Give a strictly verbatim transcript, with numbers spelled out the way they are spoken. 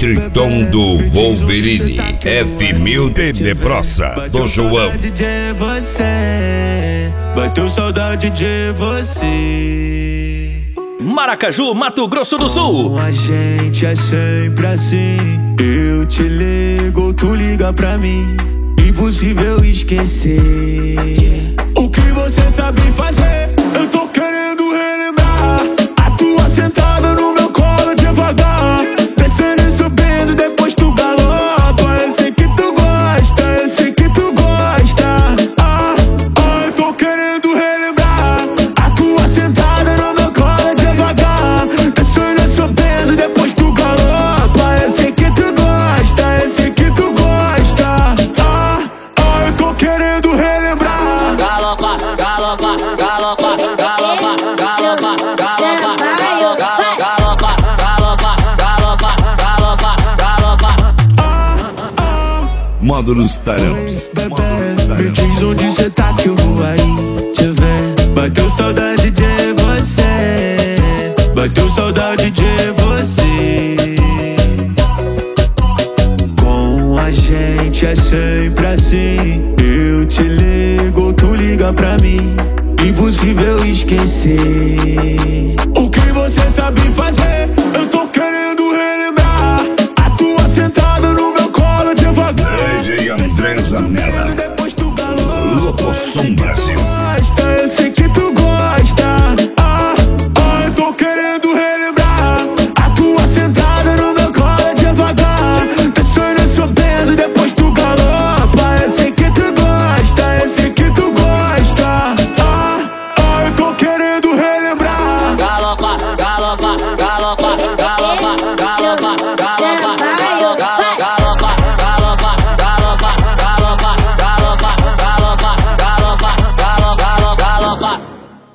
jeitão do Wolverine. F mil de Debroça, do João. De você, bateu saudade de você. Maracaju, Mato Grosso do Sul. Com a gente é sempre assim. Eu te ligo, tu liga pra mim. Impossível esquecer o que você sabe fazer. Eu tô querendo relembrar a tua sentada no meu colo devagar, descendo e subindo, depois tu galopa. Eu sei que tu gosta, eu sei que tu gosta. Ah, ah, eu tô querendo relembrar a tua sentada no meu colo devagar, descendo e subindo, depois tu galopa. Eu sei que tu gosta, eu sei que tu gosta. Ah, ah, eu tô querendo relembrar. Galopa, galopa, galopa, galopa, galopa, galopa, galopa, galopa, galopa, galopa, galopa. Módulos Tarãos. Me diz onde cê tá que eu vou aí te ver. Bateu saudade de você, bateu saudade de você. Com a gente é sempre assim. Eu te ligo, tu liga pra mim. Impossível esquecer o que você sabe fazer. Eu tô querendo relembrar a tua sentada no meu colo devagar. D J André Zanella, Depois tu galopa. Locosom Brasil.